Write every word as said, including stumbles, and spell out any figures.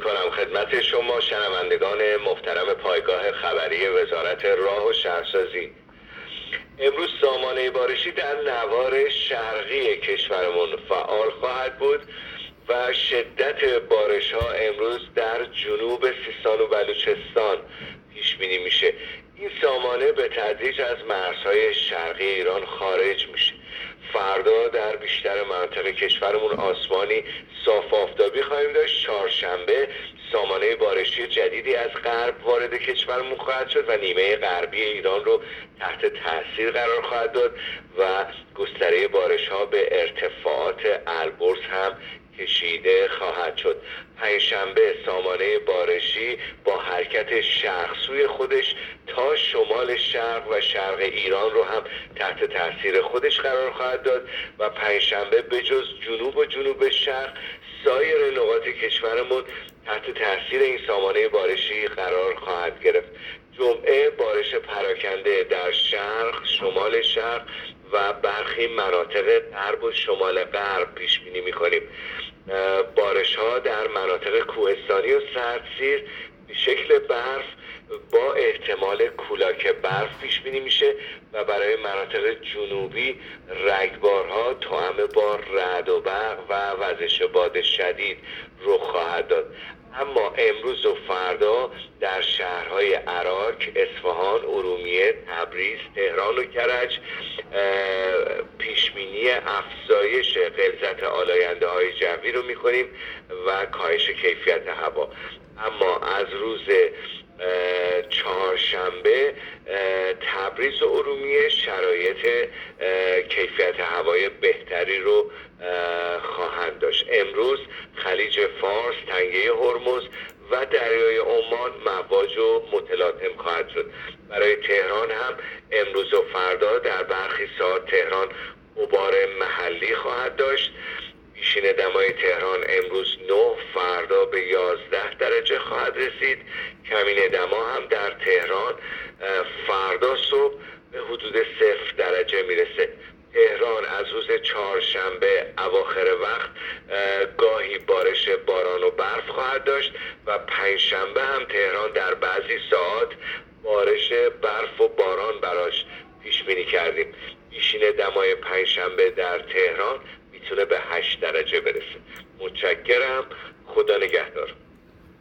میکنم خدمت شما شنوندگان محترم پایگاه خبری وزارت راه و شهرسازی. امروز سامانه بارشی در نوار شرقی کشورمون فعال خواهد بود و شدت بارش ها امروز در جنوب سیستان و بلوچستان پیش بینی میشه. این سامانه به تدریج از مرزهای شرقی ایران خارج میشه. فردا در بیشتر مناطق کشورمون آسمانی صاف آفتابی خواهیم داشت. چهارشنبه سامانه بارشی جدیدی از غرب وارد کشورمون خواهد شد و نیمه غربی ایران رو تحت تاثیر قرار خواهد داد و گستره بارش ها به ارتفاعات البرز هم کشیده خواهد شد. پنجشنبه سامانه بارشی با حرکت شرق سوی خودش تا شمال شرق و شرق ایران رو هم تحت تاثیر خودش قرار خواهد داد و پنجشنبه به جز جنوب و جنوب شرق سایر نقاط کشورمون تحت تاثیر این سامانه بارشی قرار خواهد گرفت. جمعه بارش پراکنده در شرق، شمال شرق و برخی مناطق غرب و شمال غرب پیش بینی می‌کنیم. بارش ها در مناطق کوهستانی و سردسیر به شکل برف با احتمال کولاک برف پیش بینی میشه و برای مناطق جنوبی رگبارها توأم با رعد و برق و وزش باد شدید رخ خواهد داد. اما امروز و فردا در شهرهای عراق، اصفهان، ارومیه، تبریز، تهران و کرج پیشبینی افزایش غلظت آلاینده های جوی رو میکنیم و کاهش کیفیت هوا. اما از روز چهارشنبه تبریز و ارومیه شرایط کیفیت هوای بهتری رو خواهند داشت. امروز خلیج فارس، تنگه هرمز و دریای عمان مواج و متلاطم خواهد شد. برای تهران هم امروز و فردا در برخی ساعات تهران غبار محلی خواهد داشت. پیشین دمای تهران امروز نه، فردا به یازده درجه خواهد رسید. کمین دما هم در تهران فردا صبح به حدود صفر درجه میرسه. تهران از روز چهارشنبه اواخر وقت گاهی بارش باران و برف خواهد داشت و پنجشنبه هم تهران در بعضی ساعات بارش برف و باران براش پیش بینی کردیم. پیشین دمای پنجشنبه در تهران میتونه به هشت درجه برسه. متشکرم. خدا نگهدار.